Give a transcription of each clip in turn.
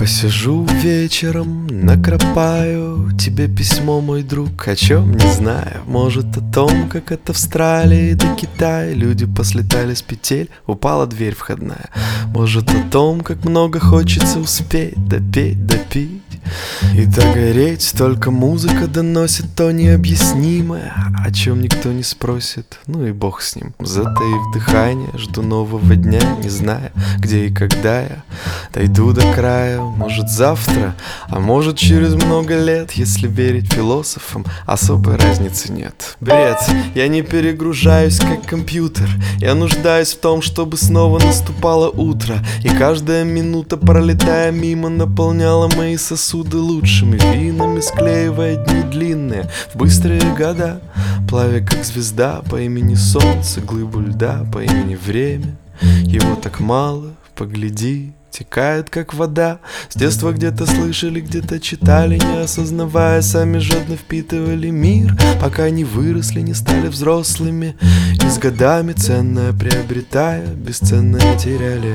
Посижу вечером, накропаю тебе письмо, мой друг, о чем не знаю. Может, о том, как от Австралии до Китая люди послетали с петель, упала дверь входная. Может, о том, как много хочется успеть, допеть, допить и догореть. Только музыка доносит то необъяснимое, о чем никто не спросит, ну и бог с ним. Затаив дыхание, жду нового дня, не зная, где и когда я дойду до края. Может, завтра, а может, через много лет. Если верить философам, особой разницы нет. Бред, я не перегружаюсь, как компьютер. Я нуждаюсь в том, чтобы снова наступало утро, и каждая минута, пролетая мимо, наполняла мои сосуды лучшими винами, склеивая дни длинные в быстрые года, плавя как звезда по имени Солнце, глыбу льда по имени Время. Его так мало, погляди, текает как вода. С детства где-то слышали, где-то читали, не осознавая, сами жадно впитывали мир, пока не выросли, не стали взрослыми, и с годами ценное приобретая, бесценное теряли.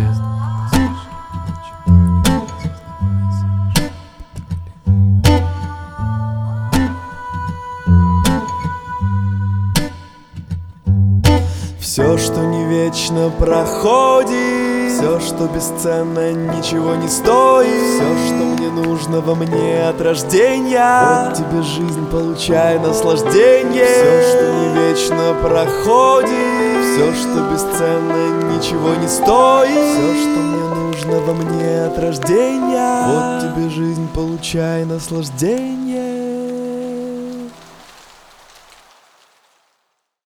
Все, что не вечно, проходит. Все, что бесценно, ничего не стоит. Все, что мне нужно во мне от рождения. Вот тебе жизнь, получай наслаждение. Все, что не вечно, проходит. Все, что бесценно, ничего не стоит. Все, что мне нужно во мне от рождения. Вот тебе жизнь, получай наслаждение.